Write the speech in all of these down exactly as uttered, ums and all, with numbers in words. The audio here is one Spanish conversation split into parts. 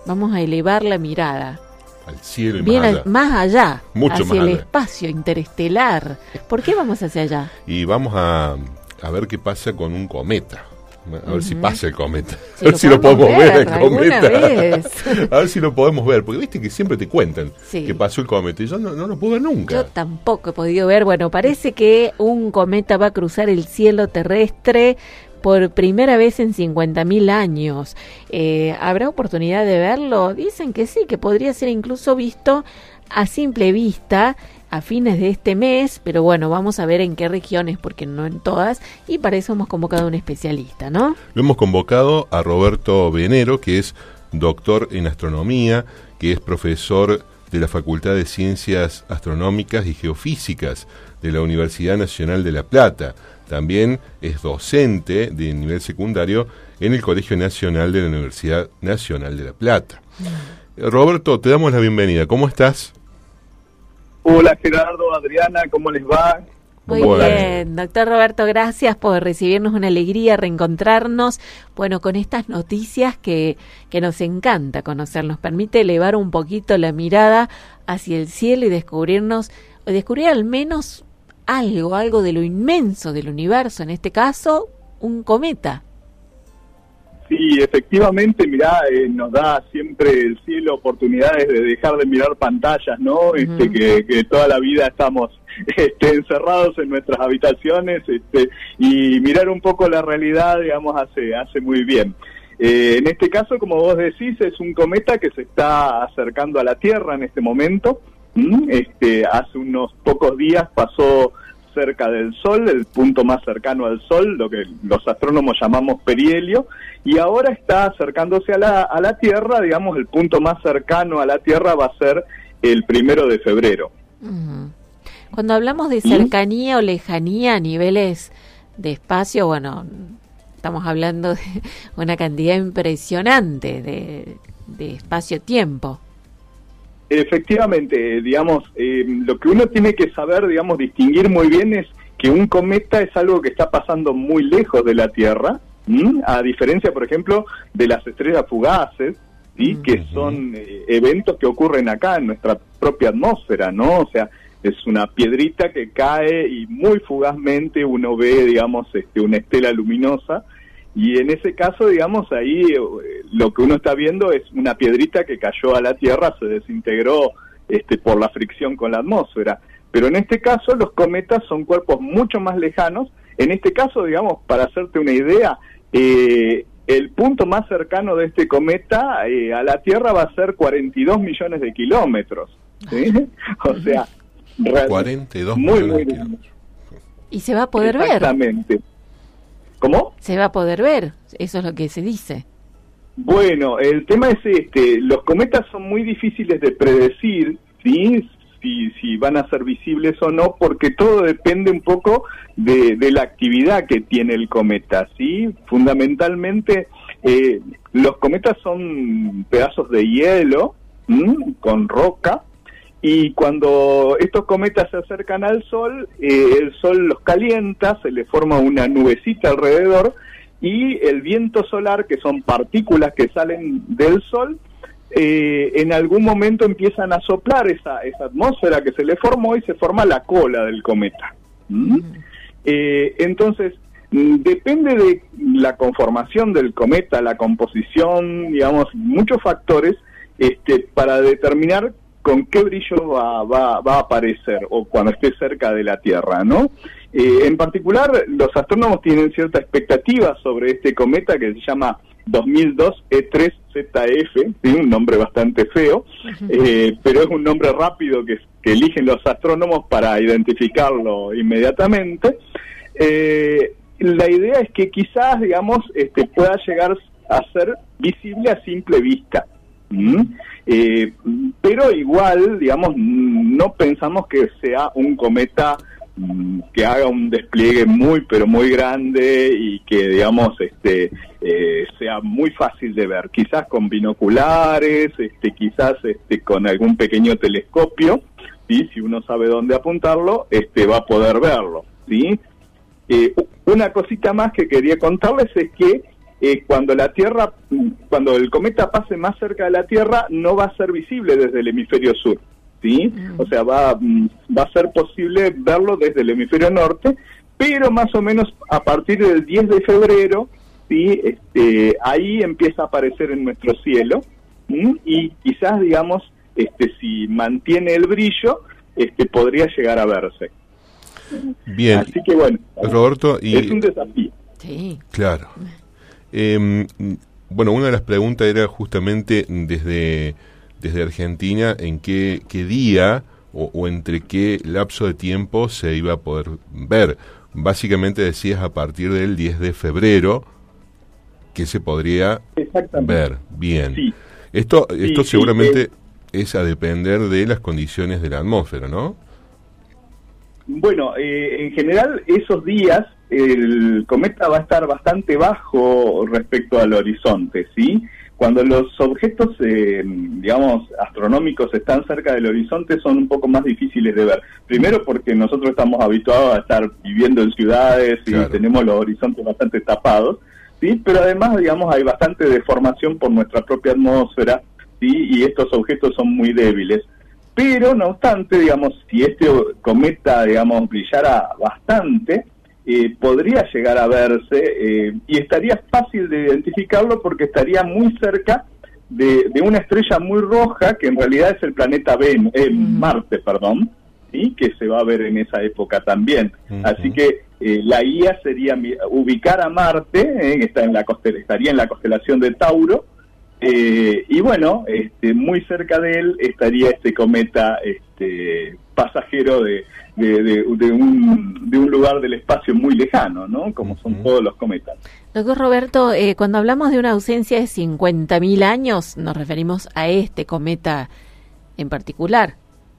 Vamos a elevar la mirada. Al cielo y Bien más allá. A, más allá, Mucho hacia más el allá. espacio interestelar. ¿Por qué vamos hacia allá? Y vamos a, a ver qué pasa con un cometa. A ver Uh-huh. si pasa el cometa. Si a ver lo si lo podemos podemos ver, ver el alguna cometa. vez. A ver si lo podemos ver. Porque viste que siempre te cuentan Sí. que pasó el cometa. Y yo no, no lo puedo ver nunca. Yo tampoco he podido ver. Bueno, parece que un cometa va a cruzar el cielo terrestre por primera vez en cincuenta mil años. Eh, ¿Habrá oportunidad de verlo? Dicen que sí, que podría ser incluso visto a simple vista a fines de este mes, pero bueno, vamos a ver en qué regiones, porque no en todas, y para eso hemos convocado a un especialista, ¿no? Lo hemos convocado a Roberto Venero, que es doctor en astronomía, que es profesor de la Facultad de Ciencias Astronómicas y Geofísicas de la Universidad Nacional de La Plata. También es docente de nivel secundario en el Colegio Nacional de la Universidad Nacional de La Plata. Mm. Roberto, te damos la bienvenida. ¿Cómo estás? Hola Gerardo, Adriana, ¿cómo les va? Muy bueno. bien, doctor Roberto, gracias por recibirnos, una alegría reencontrarnos, bueno, con estas noticias que, que nos encanta conocer, nos permite elevar un poquito la mirada hacia el cielo y descubrirnos, o descubrir al menos algo, algo de lo inmenso del universo, en este caso, un cometa. Sí, efectivamente, mirá, eh, nos da siempre el cielo oportunidades de dejar de mirar pantallas, ¿no? Uh-huh. Este, que, que toda la vida estamos este, encerrados en nuestras habitaciones, este, y mirar un poco la realidad, digamos, hace, hace muy bien. Eh, en este caso, como vos decís, es un cometa que se está acercando a la Tierra en este momento. ¿Mm? Este, hace unos pocos días pasó cerca del Sol, el punto más cercano al Sol, lo que los astrónomos llamamos perihelio, y ahora está acercándose a la, a la Tierra, digamos, el punto más cercano a la Tierra va a ser el primero de febrero. Uh-huh. Cuando hablamos de cercanía ¿Mm? o lejanía a niveles de espacio, bueno, estamos hablando de una cantidad impresionante de, de espacio-tiempo. Efectivamente, digamos, eh, lo que uno tiene que saber, digamos, distinguir muy bien es que un cometa es algo que está pasando muy lejos de la Tierra, ¿m? A diferencia, por ejemplo, de las estrellas fugaces, ¿sí? Uh-huh. Que son eh, eventos que ocurren acá en nuestra propia atmósfera, ¿no? O sea, es una piedrita que cae y muy fugazmente uno ve, digamos, este, una estela luminosa. Y en ese caso, digamos, ahí eh, lo que uno está viendo es una piedrita que cayó a la Tierra, se desintegró este, por la fricción con la atmósfera. Pero en este caso, los cometas son cuerpos mucho más lejanos. En este caso, digamos, para hacerte una idea, eh, el punto más cercano de este cometa eh, a la Tierra va a ser cuarenta y dos millones de kilómetros. ¿Sí? O sea, cuarenta y dos muy, millones muy de kilómetros. Y se va a poder Exactamente. ver. Exactamente. ¿Cómo? Se va a poder ver, eso es lo que se dice. Bueno, el tema es este, los cometas son muy difíciles de predecir, ¿sí? Si, si van a ser visibles o no, porque todo depende un poco de, de la actividad que tiene el cometa, ¿sí? Fundamentalmente, eh, los cometas son pedazos de hielo, ¿m? Con roca, y cuando estos cometas se acercan al Sol, eh, el Sol los calienta, se le forma una nubecita alrededor, y el viento solar, que son partículas que salen del Sol, eh, en algún momento empiezan a soplar esa, esa atmósfera que se le formó y se forma la cola del cometa. ¿Mm? Mm. Eh, entonces, depende de la conformación del cometa, la composición, digamos, muchos factores este, para determinar con qué brillo va, va, va a aparecer o cuando esté cerca de la Tierra, ¿no? Eh, en particular, los astrónomos tienen cierta expectativa sobre este cometa que se llama dos mil dos E tres Z F, ¿sí? Un nombre bastante feo, eh, pero es un nombre rápido que, que eligen los astrónomos para identificarlo inmediatamente. Eh, la idea es que quizás, digamos, este, pueda llegar a ser visible a simple vista. ¿Mm? Eh, pero igual, digamos, no pensamos que sea un cometa mm, que haga un despliegue muy, pero muy grande y que, digamos, este eh, sea muy fácil de ver. Quizás con binoculares, este, quizás este, con algún pequeño telescopio, ¿sí? Si uno sabe dónde apuntarlo, este, va a poder verlo, ¿sí? Eh, una cosita más que quería contarles es que eh, cuando la Tierra, cuando el cometa pase más cerca de la Tierra, no va a ser visible desde el hemisferio sur, ¿sí? Mm. O sea, va, va a ser posible verlo desde el hemisferio norte, pero más o menos a partir del diez de febrero, ¿sí? Este, ahí empieza a aparecer en nuestro cielo, ¿sí? Y quizás, digamos, este, si mantiene el brillo, este, podría llegar a verse. Bien. Así que bueno, Roberto, y es un desafío. Sí. Claro. Eh, bueno, una de las preguntas era justamente desde, desde Argentina, en qué, qué día o, o entre qué lapso de tiempo se iba a poder ver. Básicamente decías a partir del diez de febrero que se podría ver. Bien. Sí. Esto, esto sí, seguramente sí, eh, es a depender de las condiciones de la atmósfera, ¿no? Bueno, eh, en general esos días el cometa va a estar bastante bajo respecto al horizonte, ¿sí? Cuando los objetos, eh, digamos, astronómicos están cerca del horizonte son un poco más difíciles de ver. Primero porque nosotros estamos habituados a estar viviendo en ciudades y claro, tenemos los horizontes bastante tapados, ¿sí? Pero además, digamos, hay bastante deformación por nuestra propia atmósfera, ¿sí? Y estos objetos son muy débiles. Pero, no obstante, digamos, si este cometa, digamos, brillara bastante, eh, podría llegar a verse eh, y estaría fácil de identificarlo porque estaría muy cerca de, de una estrella muy roja que en realidad es el planeta Ven, eh, Marte, perdón, ¿sí? Que se va a ver en esa época también. Uh-huh. Así que eh, la guía sería ubicar a Marte, eh, está en la costel- estaría en la constelación de Tauro. Eh, y bueno, este, muy cerca de él estaría este cometa este, pasajero de, de, de, de, un, de un lugar del espacio muy lejano, ¿no? Como son uh-huh. todos los cometas. Doctor Roberto, eh, cuando hablamos de una ausencia de cincuenta mil años, nos referimos a este cometa en particular.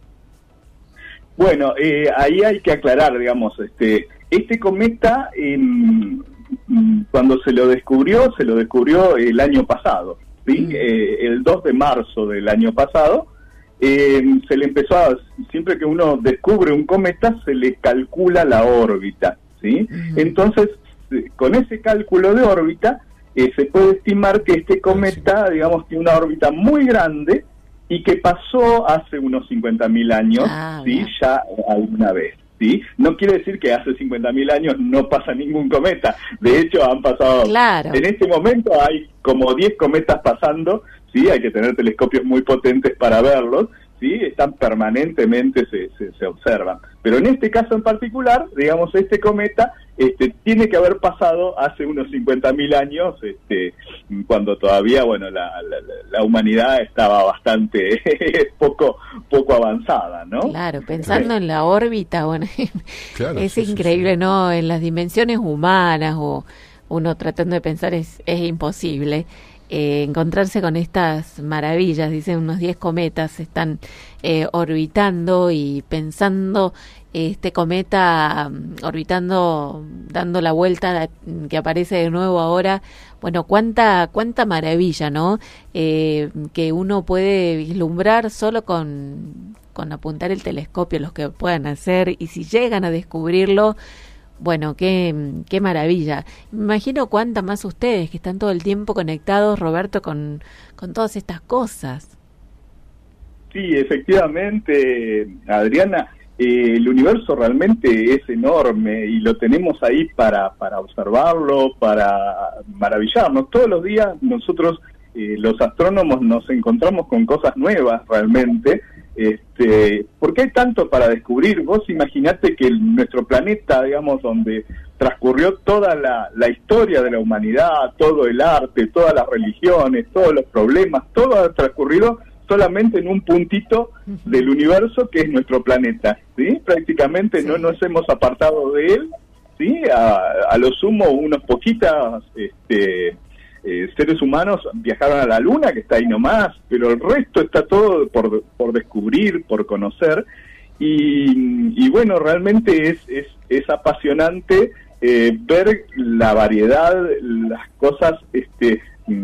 Bueno, eh, ahí hay que aclarar, digamos, este, este cometa, eh, cuando se lo descubrió, se lo descubrió el año pasado. ¿Sí? Eh, el dos de marzo del año pasado, eh, se le empezó a, siempre que uno descubre un cometa, se le calcula la órbita, ¿sí? Uh-huh. Entonces, con ese cálculo de órbita, eh, se puede estimar que este cometa, sí, digamos, tiene una órbita muy grande y que pasó hace unos cincuenta mil años, ah, ¿sí? Ya alguna vez. ¿Sí? No quiere decir que hace cincuenta mil años no pasa ningún cometa. De hecho, han pasado... Claro. En este momento hay como diez cometas pasando, ¿sí? Hay que tener telescopios muy potentes para verlos, ¿sí? Están permanentemente, se, se, se observan. Pero en este caso en particular, digamos, este cometa este, tiene que haber pasado hace unos cincuenta mil años, este, cuando todavía, bueno, la, la, la humanidad estaba bastante poco poco avanzada, ¿no? Claro, pensando sí. en la órbita, bueno, claro, es sí, increíble, sí, sí. ¿no? En las dimensiones humanas, o uno tratando de pensar es, es imposible. Eh, encontrarse con estas maravillas, dicen unos diez cometas están eh, orbitando y pensando este cometa um, orbitando, dando la vuelta que aparece de nuevo ahora, bueno, cuánta cuánta maravilla, ¿no? Eh, que uno puede vislumbrar solo con, con apuntar el telescopio, los que puedan hacer, y si llegan a descubrirlo, bueno, qué, qué maravilla. Me imagino cuánta más ustedes que están todo el tiempo conectados, Roberto, con, con todas estas cosas. Sí, efectivamente, Adriana, eh, el universo realmente es enorme y lo tenemos ahí para, para observarlo, para maravillarnos. Todos los días nosotros, eh, los astrónomos, nos encontramos con cosas nuevas realmente. Este, porque hay tanto para descubrir. Vos imaginate que el, nuestro planeta, digamos, donde transcurrió toda la, la historia de la humanidad, todo el arte, todas las religiones, todos los problemas, todo ha transcurrido solamente en un puntito del universo que es nuestro planeta, ¿sí? Prácticamente sí. no nos hemos apartado de él, ¿sí? A, a lo sumo unos poquitas este, eh, seres humanos viajaron a la Luna, que está ahí nomás, pero el resto está todo por, por descubrir, por conocer, y, y bueno, realmente es, es, es apasionante eh, ver la variedad, las cosas este,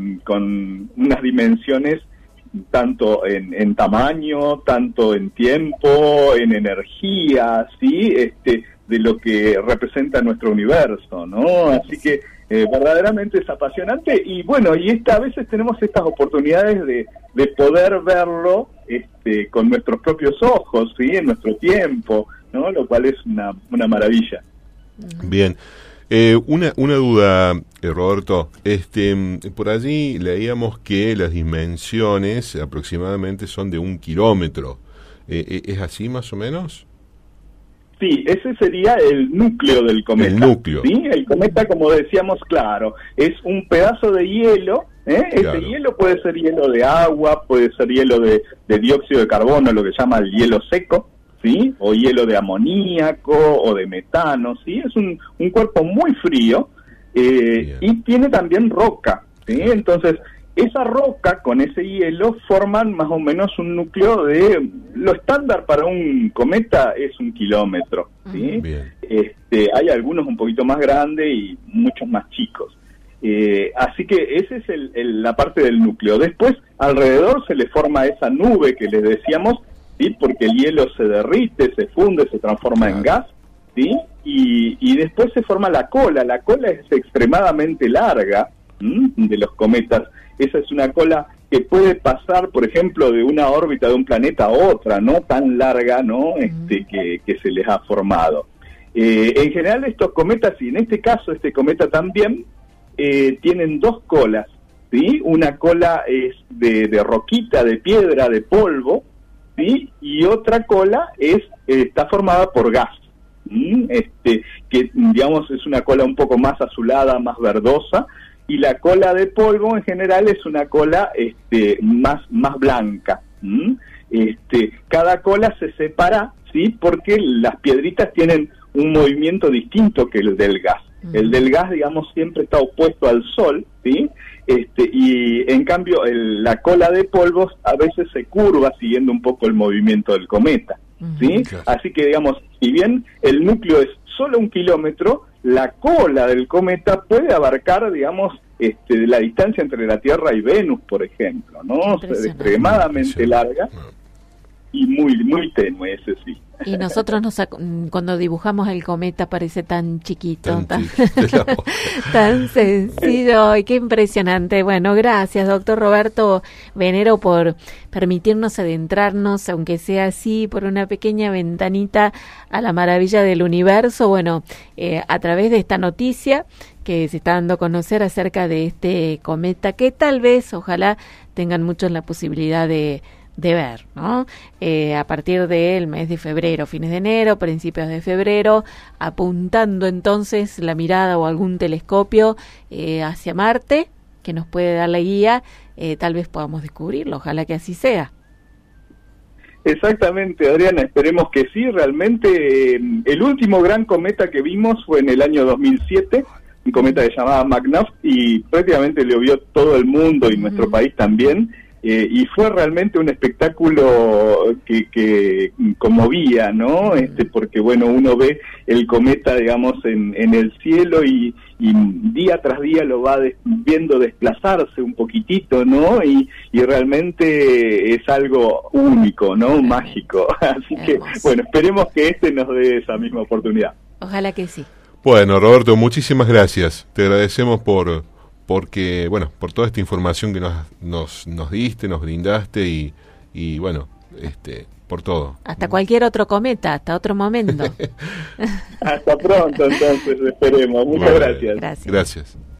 con unas dimensiones tanto en, en tamaño, tanto en tiempo, en energía, ¿sí? Este, de lo que representa nuestro universo, ¿no? Así que eh, verdaderamente es apasionante y bueno, y esta, a veces tenemos estas oportunidades de, de poder verlo este, con nuestros propios ojos, ¿sí? En nuestro tiempo, ¿no? Lo cual es una, una maravilla. Bien. Eh, una, una duda, eh, Roberto. Este, por allí leíamos que las dimensiones aproximadamente son de un kilómetro. Eh, ¿Es así más o menos? Sí, ese sería el núcleo del cometa. El núcleo. Sí, el cometa, como decíamos, claro, es un pedazo de hielo. ¿eh? Claro. Ese hielo puede ser hielo de agua, puede ser hielo de, de dióxido de carbono, lo que se llama el hielo seco, ¿sí? O hielo de amoníaco o de metano, ¿sí? Es un, un cuerpo muy frío eh, y tiene también roca, ¿sí? Entonces, esa roca con ese hielo forman más o menos un núcleo de... Lo estándar para un cometa es un kilómetro, ¿sí? Bien. Este, hay algunos un poquito más grandes y muchos más chicos. Eh, así que esa es el, el, la parte del núcleo. Después, alrededor se le forma esa nube que les decíamos, ¿sí? Porque el hielo se derrite, se funde, se transforma Claro. en gas, ¿sí? Y, y después se forma la cola. La cola es extremadamente larga, ¿m? De los cometas. Esa es una cola que puede pasar, por ejemplo, de una órbita de un planeta a otra, no tan larga, ¿no? Este, que, que se les ha formado. Eh, en general estos cometas, y en este caso este cometa también, eh, tienen dos colas, ¿sí? Una cola es de, de roquita, de piedra, de polvo, ¿sí? Y otra cola es eh, está formada por gas, ¿sí? Este, que digamos es una cola un poco más azulada, más verdosa, y la cola de polvo en general es una cola este, más, más blanca. ¿Mm? Este, cada cola se separa, ¿sí? Porque las piedritas tienen un movimiento distinto que el del gas. Uh-huh. El del gas, digamos, siempre está opuesto al sol, ¿sí? Este, y en cambio el, la cola de polvos a veces se curva siguiendo un poco el movimiento del cometa, ¿sí? Uh-huh. Así que, digamos, si bien el núcleo es solo un kilómetro, la cola del cometa puede abarcar, digamos, este, la distancia entre la Tierra y Venus, por ejemplo, ¿no? Es extremadamente larga y muy muy tenue, ese sí. Y nosotros nos cuando dibujamos el cometa parece tan chiquito, tan, tan, tan sencillo y qué impresionante. Bueno, gracias, doctor Roberto Venero, por permitirnos adentrarnos, aunque sea así, por una pequeña ventanita a la maravilla del universo. Bueno, eh, a través de esta noticia que se está dando a conocer acerca de este cometa, que tal vez, ojalá, tengan muchos la posibilidad de de ver, ¿no? Eh, a partir del mes de febrero, fines de enero, principios de febrero, apuntando entonces la mirada o algún telescopio eh, hacia Marte, que nos puede dar la guía, eh, tal vez podamos descubrirlo, ojalá que así sea. Exactamente, Adriana, esperemos que sí. Realmente eh, el último gran cometa que vimos fue en el año dos mil siete, un cometa que se llamaba McNuff, y prácticamente lo vio todo el mundo y nuestro uh-huh. país también. Eh, y fue realmente un espectáculo que, que conmovía, ¿no? Este, porque, bueno, uno ve el cometa, digamos, en, en el cielo y, y día tras día lo va des, viendo desplazarse un poquitito, ¿no? Y, y realmente es algo único, ¿no? Mágico. Así que, bueno, esperemos que este nos dé esa misma oportunidad. Ojalá que sí. Bueno, Roberto, muchísimas gracias. Te agradecemos por... porque, bueno, por toda esta información que nos nos, nos diste, nos brindaste y, y, bueno, este por todo. Hasta cualquier otro cometa, hasta otro momento. Hasta pronto, entonces, esperemos. Muchas bueno, gracias. Gracias. Gracias.